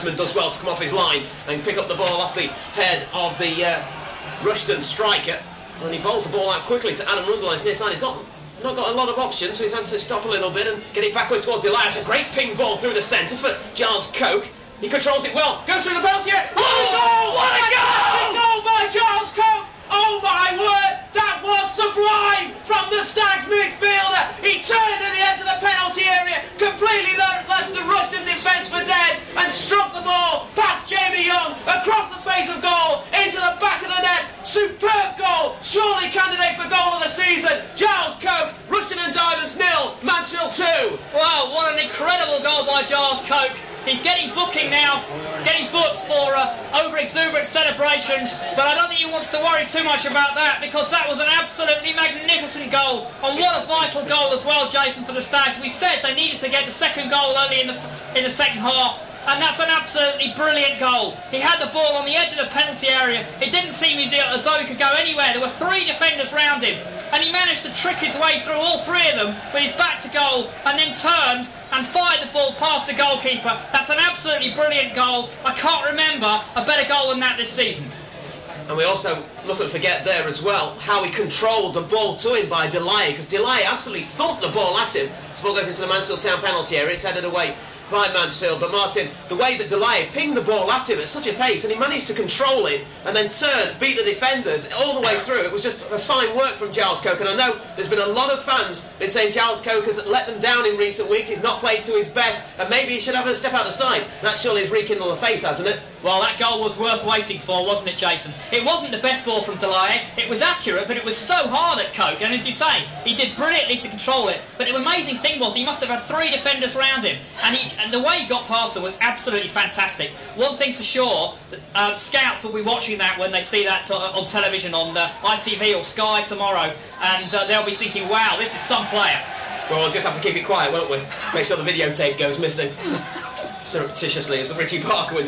Does well to come off his line and pick up the ball off the head of the Rushden striker, and he bowls the ball out quickly to Adam Rundle on his near side. He's not got a lot of options, so he's had to stop a little bit and get it backwards towards Delay. It's a great ping ball through the centre for Giles Coke. He controls it well, goes through the penalty area. Oh, what a goal! Goal by Giles Coke! Oh my word, that was sublime from the Stags midfielder. He turned to the edge of the penalty area, completely left the Rushden defence for dead, and struck the ball past Jamie Young, across the face of goal, into the back of the net. Superb goal, surely candidate for goal of the season. Giles Coke, Rushden and Diamonds 0, Mansfield 2. Wow, what an incredible goal by Giles Coke. He's getting booking now, getting booked for over-exuberant celebrations, but I don't think he wants to worry too much about that, because that was an absolutely magnificent goal, and what a vital goal as well, Jason, for the Stags. We said they needed to get the second goal early in the second half, and that's an absolutely brilliant goal. He had the ball on the edge of the penalty area. It didn't seem as though he could go anywhere. There were three defenders round him, and he managed to trick his way through all three of them with his back to goal, and then turned and fired the ball past the goalkeeper. That's an absolutely brilliant goal. I can't remember a better goal than that this season. And we also mustn't forget there as well how he controlled the ball to him by Delay, because Delay absolutely thumped the ball at him. This ball goes into the Mansfield Town penalty area. It's headed away by Mansfield, but Martin, the way that Delay pinged the ball at him at such a pace, and he managed to control it and then turned, beat the defenders all the way through. It was just a fine work from Giles Coke, and I know there's been a lot of fans been saying Giles Coke has let them down in recent weeks. He's not played to his best, and maybe he should have a step out the side. That surely has rekindled the faith, hasn't it? Well, that goal was worth waiting for, wasn't it, Jason? It wasn't the best ball from Delay. It was accurate, but it was so hard at Coke, and as you say, he did brilliantly to control it. But the amazing thing was he must have had three defenders around him, and the way he got past them was absolutely fantastic. One thing's for sure, scouts will be watching that when they see that on television on ITV or Sky tomorrow, and they'll be thinking, wow, this is some player. Well, we'll just have to keep it quiet, won't we? Make sure the videotape goes missing surreptitiously as Richie Parker wins.